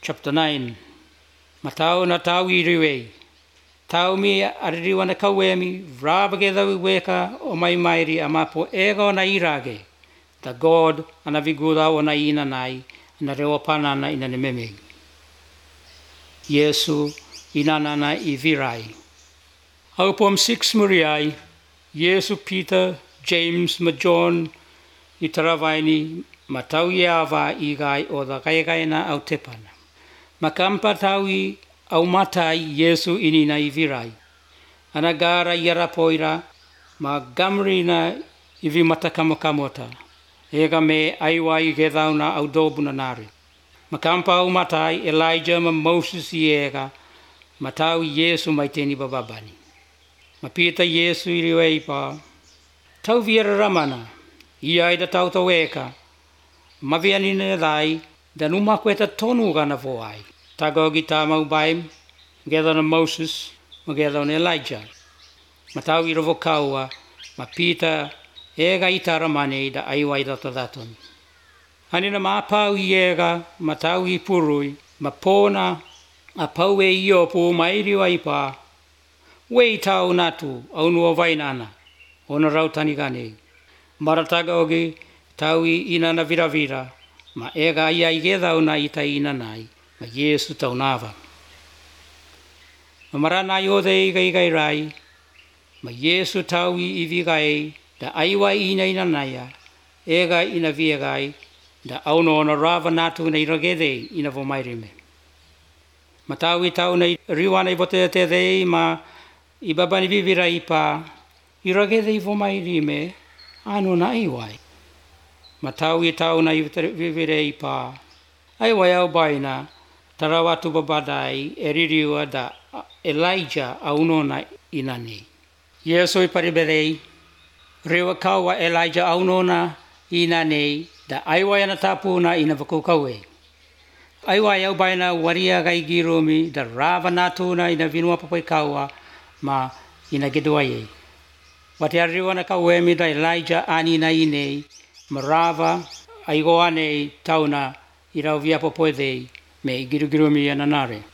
chapter 9. Matau na tau I riwei. Tau mi aririwa na kauemi, rāwage dhau weka o mai mairi a mapo ega o na irage. The God ana vigura o na ina nai, na rewa panana ina ne memei. Yesu inanana I virai. Haupom 6 muriai, Yesu Peter, James ma John I taravaini matau iawa I gai o da gai na au tepana. Makampa taui au matai Yesu inina I virai. Anagara iara poira ma gamrina I vi matakamokamota. Ega me aiwa I gedhauna au dobuna nari. Makampa au matai Elijah ma Moses I ega matau Yesu maiteni bababani. Mapita Yesu I riwei pa. Tau viera ramana. Ia I da tau tau eka. Mavianine dai da numa kweta tonu gana voai. Tagogi tamau baim. Geda na Moses. Mageda na Elijah. Matau I rovo kaua. Mapita ega I taramane da aiwa I daton. Hanina mapau I ega. Matau I purui. Mapona. A pau e iopu mairi waipa. Wei tau natu au nua vainana. Ona rautani gane. Marataga ogi tau I inana viravira. Ma ega ia I gedha una I ta inanai. Ma Yesu tau nava. Ma marana I ode iga rai. Ma Yesu tau I vigai. Da aiwa ina inanaya. Ega ina viagai. Da auno ona rava natu na iragede ina vomairime. Ma tau I tau na riwana I bote te rei ma I babani vivira I pa. Iragede I vomairime. Ano na aiwai. Ma tau I tau na vivira I pa. Aiwai au baina. Tarawatu babadai eririwa da Elijah auno na inani. Yesu I pariberei. Rewa kawa Elijah auno na inani. Da aiwai ana tapu na ina vakukawe. Aiwai au baina waria gai giromi da rava natu na ina vinua papai kawa ma ina geduaye. Wate ariwa na kawemi da Elijah ani na inei ma rava aigoane tauna irau via papai dei me giromi ananare.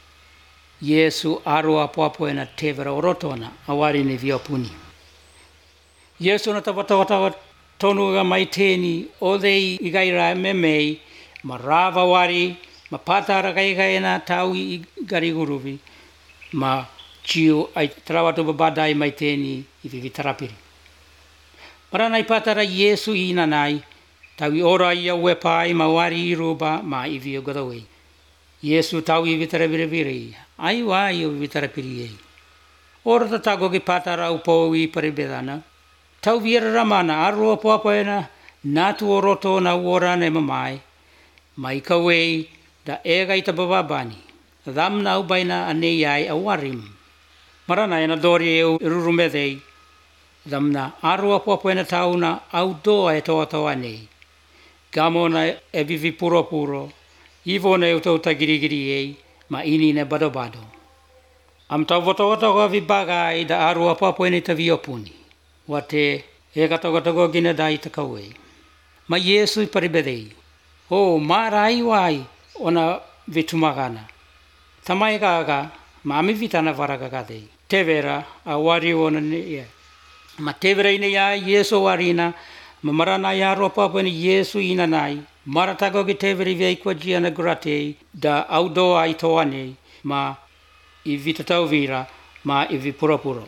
Yesu arua poapo na tevera orotona awari ni viopuni. Yesu na tawatawatawa tonu ga maiteni o dei igaira memei ma rava wari ma patara gai na tau I gariguruvi ma chiu ai trawatu babadai maiteni I vivitarapiri. Marana I patara Yesu I nanai tau I ora ia wepai ma wari I ruba ma I viogadawei. Yesu tau I vitarapiri ai wai I vitarapiri ei. Ora tatago ki patara upo I paribedana. Tau viera ramana arua poapoena natu oroto na uora ne mamai. Mai kawei da ega I tabababani. Dhamna ubaina anei ai awarim. Marana ena dori eu rurumedei. Dhamna arua poapoena tauna au doa e toa toa nei. Gamona e vivi puro puro. Ivona e utauta girigiri ei. Ma ini ne bado bado. Am tau votogotogo vibagai da arua poapoena I taviopuni. Wate ega togotogo gina dai takawei. Ma Yesu I paribedei. O mara aiwai ona vitumagana. Tamai gaga mami vitana varagagadei. Tevera a wari ona ne. Ma tevera ina ya Yesu warina. Ma marana ya ropa poni Yesu ina nai. Maratago ki teveri vei kwa jiana gratei. Da audoa I toane. Ma I vitatau vira. Ma I vipurapuro.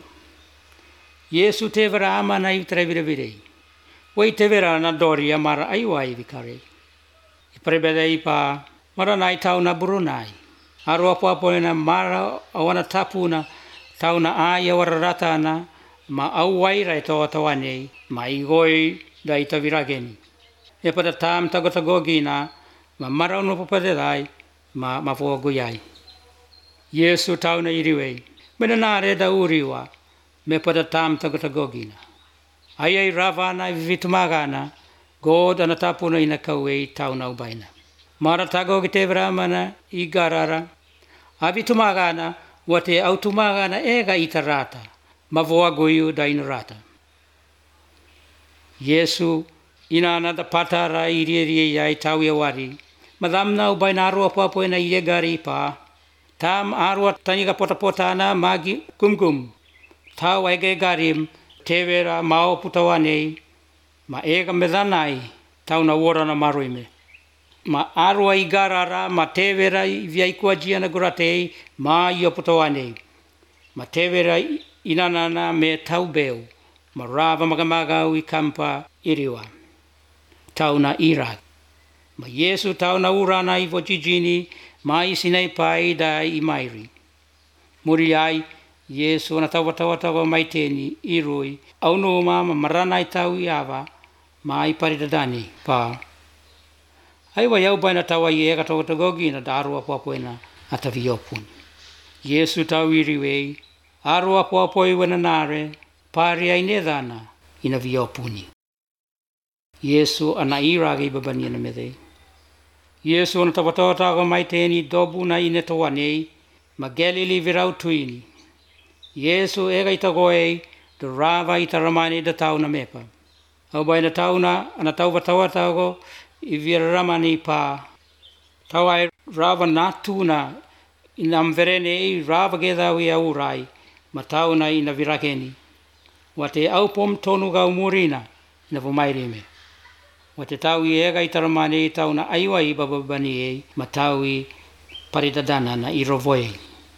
Yesu tevera ama na I trevirevirei. Wei tevera na doria mara aiwai vikarei. I prebedei pa marana I tau na burunai. Arua poapoena mara awana tapuna tau na aia wararatana ma au waira e toa tawanei ma igoi da I tavirageni. E pada tam tagotagogina ma mara unu papadedai ma mafuaguyai. Yesu tau na iriwei. Menanare da uriwa me pada tam tagotagogina. Ai ravana I vitumagana God ana tapuna ina kawei tau na ubaina. Mara tago ki te vramana I garara. Avi tumagana wate au tumagana ega I tarata. Mavoa goiu da inarata. Yesu ina ana da patara I rie ai tau ia wari. madamna ubay na arua po na iegari pa. Tam arua taniga potapotana magi kumkum. Tau ege garim tevera mao putawane ma ega medanai tau na ora na maruime. Ma arua igarara ma tevera via ikuajia na guratei ma ia putawane. Ma tevera inanana me tau beu. Ma rava magamagau I kampa iriwa. Tau na Iraq. Ma Yesu tau na urana I vojijini ma isinai pai da I mairi. Muri ai, Yesu na tawa maiteni I rui. Au no ma marana I tau I ava ma I paridadani pa. Ai wa yau baina tawa I ega tagogi na darua poapoena ataviopun. Yesu tau iriwei. Arua poapoi wena nare, pari ai nedana ina viopuni. Yesu ana iragi babani na medei. Yesu ana tawataga maiteni dobu na ine towanei, ma Galili virau tuini. Yesu ega itagoei, do rava itaramani da tau na mepa. Au bai na tau na ana tawatago I viraramani pa. Tau ai rava natuna inam verene rava gedau I aurai. Matau na ina virakeni. Wate au pom tonu gau murina ina vumairime. Wate tau I ega itaramane tau na aiwa I bababani e matau I paridadana na I rovoe.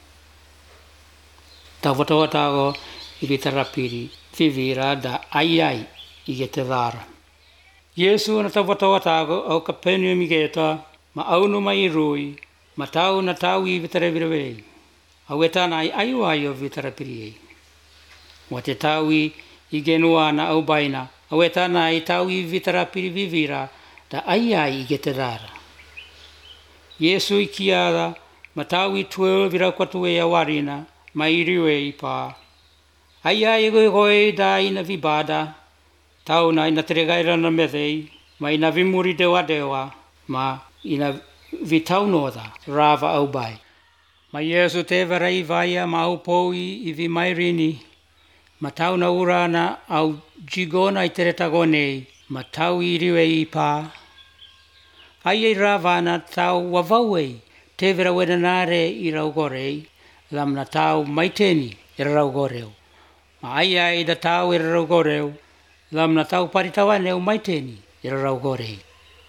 Tau watawatago I vitarapiri vivira da ai I gete vara. Yesu na tau watawatago au Kapernaum I geta ma aunu mai rui matau na tau I vitareviravei. Awetana I aiwa I o vitarapiri. Wate taui I genua na au baina. Awetana I tau I vitarapiri vivira da ai I geterara. Yesu I kiara ma tau I tuel vira kwatu e awarina ma iriwe I pa. Ai I goe da ina vibada. Tau na ina teregaira na medei ma ina vimuri dewa ma ina vitau noda rava au bai. Ma Yesu te varai vaia ma au poui I vi mairini. Ma tau na urana au jigona I teretagonei. Ma tau I riwe I pa. Ai ravana tau wavauei. Te vera wenanare I raugorei. Lam na tau maiteni I raugoreu. Ma ai da tau I raugoreu. Lam na tau paritawaneu maiteni I raugorei.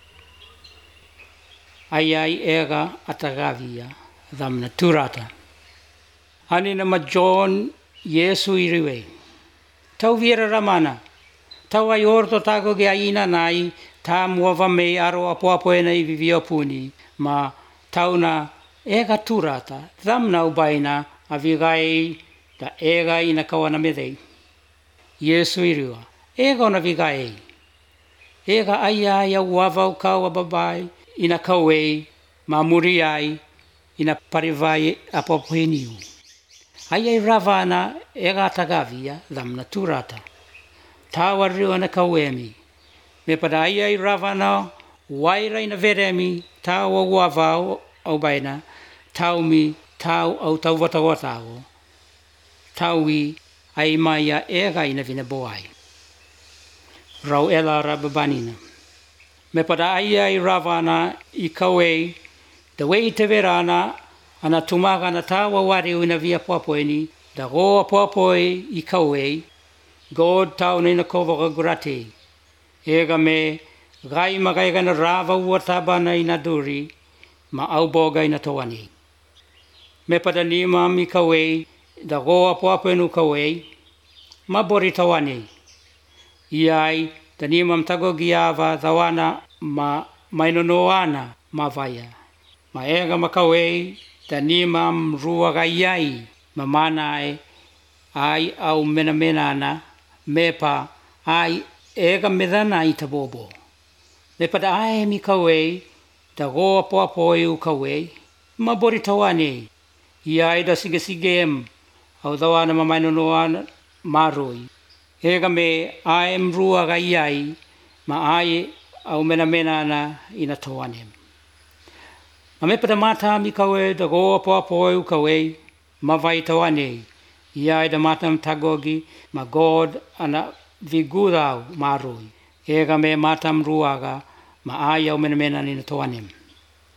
Ai ega atagavia. Dhamna turata. Ani nama John Yesu iriwe. Tau viera ramana. Tau ai orto tago ge aina nai. Ta muava mei aro apoapoena I viviopuni. Ma tau na ega turata. Dhamna ubaina avigai da ega ina kawana medei. Yesu iriwa. Ega ona vigai. Ega ai uava ukau ababai. Ina kawei. Ma muri ai. Ina parivai apopoeniu. Ai ravana ega atagavia dhamna turata. Tawa riwa na kawemi. Me pada ai ravana waira ina veremi tawa wavau au baina taumi tau au tau watawatago. Taui ai maia ega ina vina boai. Rau ela rababanina. Me pada ai ravana I kawei da wei te verana ana tumaga na tawa wari ina via poapoeni da goa poapoi I kawei God tau na ina kovaga gurate ega me gai magaiga na rava uataba na ina duri ma au boga ina tawani me pada nima mi kawei da goa poapenu kawei ma bori tawani iai da nima mtago giava dawana ma mainonoana ma vaya ma ega makawei da nima mrua gaiai ma manae ai au mena ana mepa ai ega medana I tabobo. Me pada ai mi kawei da goa poapoi u kawei ma bori tawane iai da sigesem au dawana ma mainonoana maroi ega me ai mrua gaiai ma ai au mena ana ina tawane. Ma me pada mata mi kawe da goa poapoi u kawei ma vai tawane. Iai da mata mtagogi ma God ana vigurau marui. Ega me mata mruaga ma ai au mena nina tawane.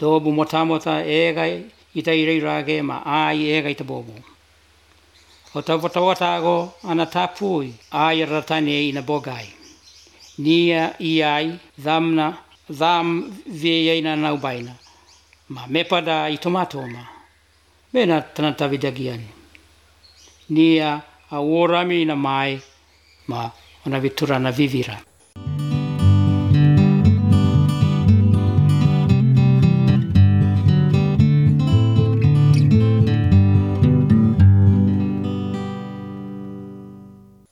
Dobu motamota ega ita ireirage ma ai ega ita bobu. O tawatago ana tapui ai ratane ina bogai. Nia iai dham vieina naubaina. Ma mepada i tomatoma. Bena tanatavidagiani. Nia aworami na mai ma ona vitura na vivira.